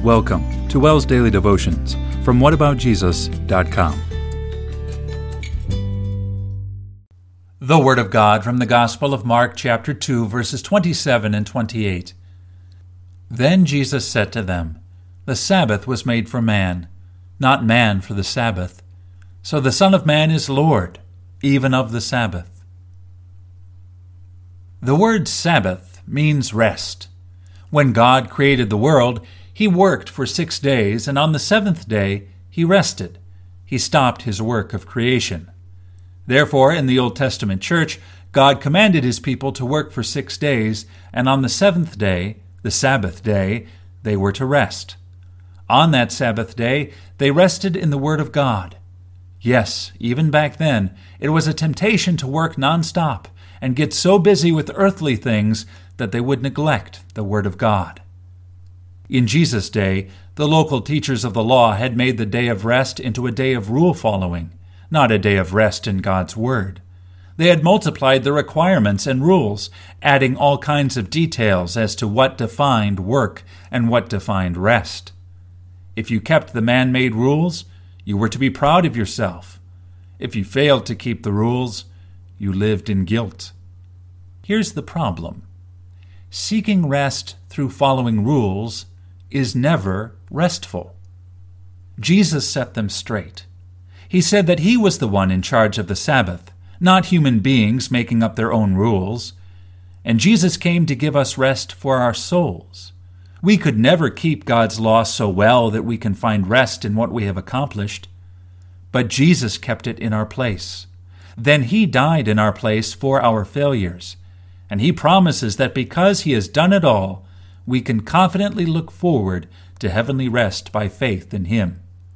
Welcome to WELS Daily Devotions from whataboutjesus.com. The Word of God from the Gospel of Mark chapter 2, verses 27 and 28. Then Jesus said to them, "The Sabbath was made for man, not man for the Sabbath. So the Son of Man is Lord, even of the Sabbath." The word Sabbath means rest. When God created the world, He worked for 6 days, and on the seventh day He rested. He stopped His work of creation. Therefore, in the Old Testament church, God commanded His people to work for 6 days, and on the seventh day, the Sabbath day, they were to rest. On that Sabbath day, they rested in the Word of God. Yes, even back then, it was a temptation to work nonstop and get so busy with earthly things that they would neglect the Word of God. In Jesus' day, the local teachers of the law had made the day of rest into a day of rule-following, not a day of rest in God's Word. They had multiplied the requirements and rules, adding all kinds of details as to what defined work and what defined rest. If you kept the man-made rules, you were to be proud of yourself. If you failed to keep the rules, you lived in guilt. Here's the problem. Seeking rest through following rules is never restful. Jesus set them straight. He said that He was the one in charge of the Sabbath, not human beings making up their own rules. And Jesus came to give us rest for our souls. We could never keep God's law so well that we can find rest in what we have accomplished. But Jesus kept it in our place. Then He died in our place for our failures. And He promises that because He has done it all, we can confidently look forward to heavenly rest by faith in Him.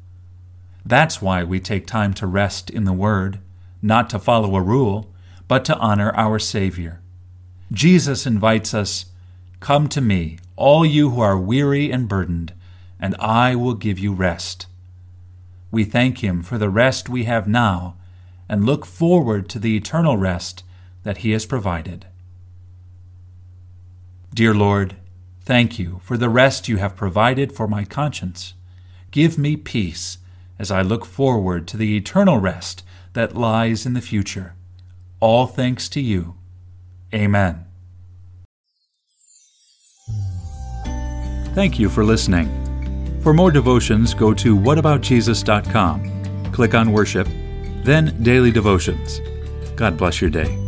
That's why we take time to rest in the Word, not to follow a rule, but to honor our Savior. Jesus invites us, "Come to me, all you who are weary and burdened, and I will give you rest." We thank Him for the rest we have now and look forward to the eternal rest that He has provided. Dear Lord, thank You for the rest You have provided for my conscience. Give me peace as I look forward to the eternal rest that lies in the future. All thanks to You. Amen. Thank you for listening. For more devotions, go to whataboutjesus.com. Click on Worship, then Daily Devotions. God bless your day.